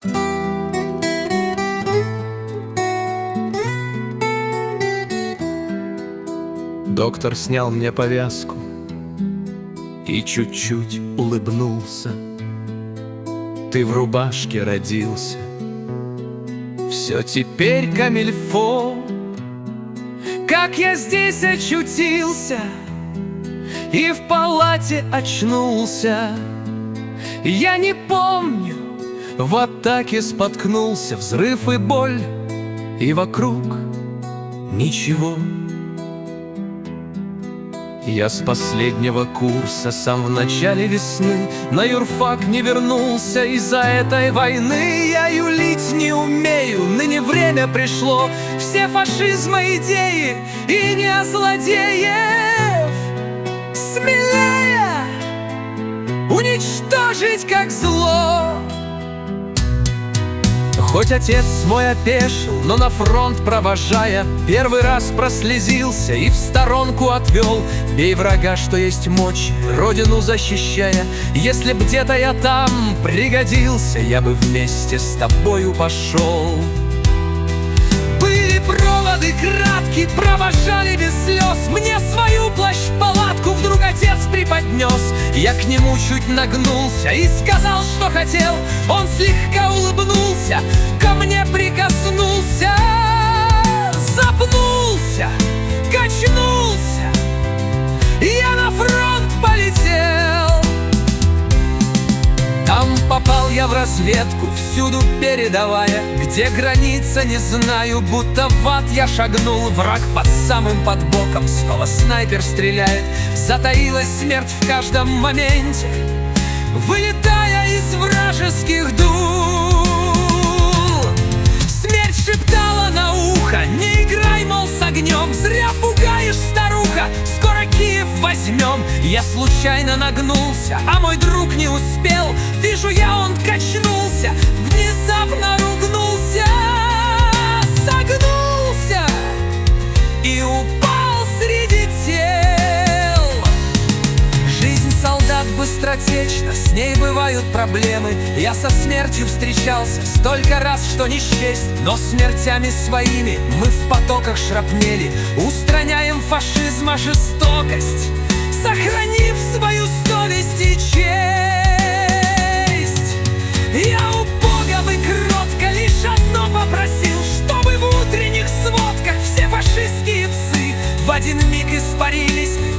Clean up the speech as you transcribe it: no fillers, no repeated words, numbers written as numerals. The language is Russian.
Доктор снял мне повязку и чуть-чуть улыбнулся. Ты в рубашке родился, все теперь камильфо. Как я здесь очутился и в палате очнулся, я не помню. В атаке споткнулся, взрыв и боль, и вокруг ничего. Я с последнего курса, сам в начале весны, на юрфак не вернулся из-за этой войны. Я юлить не умею, ныне время пришло все фашизма идеи и не злодеев смелее уничтожить как зло. Хоть отец мой опешил, но на фронт провожая, первый раз прослезился и в сторонку отвел. Бей врага, что есть мочи, родину защищая. Если б где-то я там пригодился, я бы вместе с тобою пошел. Были проводы краткие, провожали без слез. Мне свою плащ-палатку вдруг отец преподнес. Я к нему чуть нагнулся и сказал, что хотел. Он слегка улыбнулся, ко мне прикоснулся, запнулся, качнулся, я на фронт полетел. Там попал я в разведку, всюду передавая, где граница, не знаю, будто в ад я шагнул. Враг под самым под боком, снова снайпер стреляет. Затаилась смерть в каждом моменте, вылетая из вражеских дул. Смерть шептала на ухо: не играй, мол, с огнем, зря пугаешь, старуха, скоро Киев возьмем. Я случайно нагнулся, а мой друг не успел. Вижу я, он качнулся, внезапно ругнулся, согнулся и упал среди тел. Жизнь солдат быстротечна, с ней бывают проблемы. Я со смертью встречался столько раз, что не счесть. Но смертями своими мы в потоках шрапнели устраняем фашизма жестокость, сохранив свою совесть и честь. Я у Бога бы кротко лишь одно попросил, чтобы в утренних сводках все фашистские псы в один миг испарились